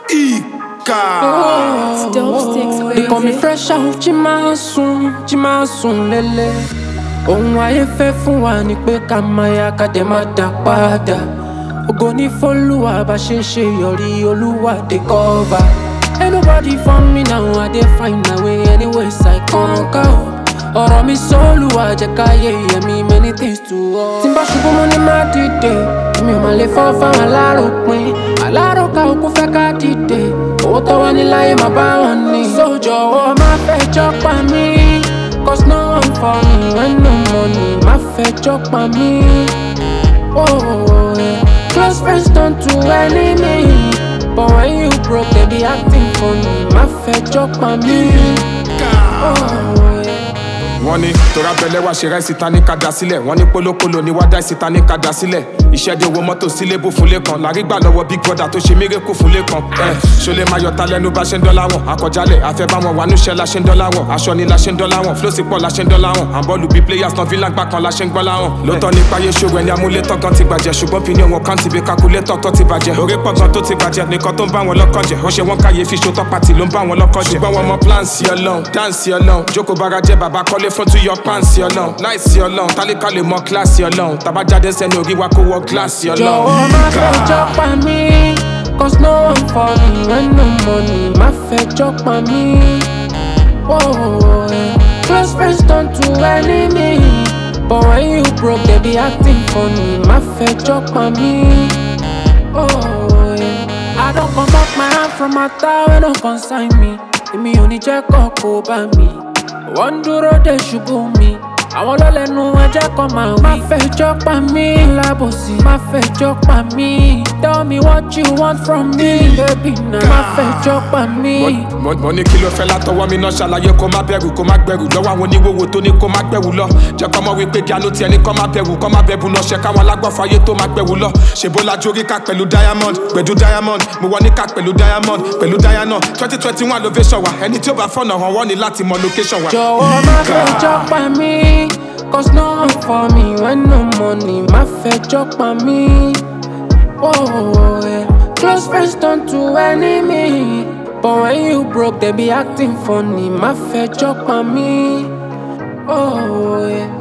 Ika. They call me fresh out, Jimasun lele. Ohun ayé fẹ́ fún wa ni pé ká máa ya ká dẹ̀ máa dá padà. Ògo ní f'Olúwa bá ṣe ń ṣe yọrí Olúwa dey cover. Ain't nobody for me now, I dey find my way anyways I conquer. Ọ̀rọ̀ mi s'Olúwa jẹ́ káyé yẹ mi many things to all. Tí n bá ṣubú mo ní má dìde, èmi ò máa lè fọ́ fáwọn aláròpin. Aláròkà òkú fẹ́ ká dìde, owó tó wà níláyé máa bá wọn ní. So jọ̀wọ́ má fẹjọ́ pa mí, cause no one for me when no money. Má fẹjọ́ pa mí, oh yeah. Close friends turn to enemy, but when you broke they be acting funny. Má fẹjọ́ pa mí, oh yeah. Wọ́n ní tora bẹ̀lẹ̀ wá ṣe rẹ́ síta ní kàdá sílẹ̀. Wọ́n ní pólópólò ní wádà síta ní kàdá sílẹ̀. Ìṣẹ́dẹ̀ owó mọ́tò sílé bó fúnlé kan. Lárí gbà lọ́wọ́ big brother tó ṣe mírèkù fúnlé kan. Ṣọlẹ̀ máa yọta lẹ́nu bá ṣe ń dọ́là wọn. Àkọjálẹ̀ àfẹ́ bá wọn wà núṣẹ́ la ṣe ń dọ́là wọn. Aṣọ ni la ṣe ń dọ́là wọn. Flóòsì pọ̀ la ṣe ń dọ́là wọn. Àbọ̀lù bí players tán fílà gbà kan la ṣe ń gbọ́lá wọn. Lóòótọ́ nípa ayé ṣòro ẹni amúlétọ́ gan ti gbàjẹ́. Ṣùgbọ́n fi ní wọn kan ti bí calculator tó ti bàjẹ́. Orí pọ̀ gan tó ti bàjẹ́ nìkan tó ń bá wọn lọ́kàn jẹ́. Ó ṣe wọ́n káyé fi ṣòtọ́ pàtì ló ń bá wọn lọ́kàn jẹ́. Ṣùgbọ́n wọn mọ plan sí Ọlọ́run, dance sí Ọlọ́run. Jókòó bára jẹ́ bàbá kọ́lé fún 2 your pants sí Ọlọ́run. Láìsí Ọlọ́run, tálíkà lè mọ kíláàsì Ọlọ́run. Tàbá jáde sẹ́ni orí wa kó wọ kíláàsì Ọlọ́run. Jọ̀wọ́ má fẹjọ́ pa mí, cause no one for me when no money. Má fẹjọ́ pa mí, oh yeah. Close friends turn to enemy, but when you broke they be acting funny. Má fẹjọ́ pa mí, oh yeah. I don't come back my hand from my tower when no consign me. Èmi ò ní jẹ́ kọ́kọ́ bá mi. Wọ́n dúró de ṣubú mi, àwọn lọ́lẹ́nu ẹjẹ́ kan máa wí. Má fẹjọ́ pa mí lábòsí, má fẹjọ́ pa mí. Tell me what you want from me, baby now. Má fẹjọ́ pa mí. Mo ní kí ló fẹ́ látọwọ́ mi náà ṣàlàyé kó má bẹ̀rù kó má gbẹ̀rù. Lọ́wọ́ àwọn oníwòwò tó ní kó má gbẹ̀rù lọ. Jẹ́ kọ́ mọ́ wípé gíánú tiẹ̀ ní kọ́ má bẹ̀rù kọ́ má bẹ̀bù náà. Ṣe káwọn alágbọ̀fọ̀ ayé tó má gbẹ̀rù lọ. Ṣèbó lajú orí ká pẹ̀lú diamond, pẹ̀lú diamond. Mo wọ ní ká pẹ̀lú diamond, pẹ̀lú diamond. 2021 ovation wa, ẹni tí ó bá fọ̀nà hàn wọ́n ní láti mọ location wa. Jọ̀wọ́ má fẹjọ́ pa mí, cause no one for me when no money. Má fẹjọ́ pa mí, oh yeah. Close friends turn to enemy, but when you broke they be acting funny. Má fẹjọ́ pa mí, oh yeah.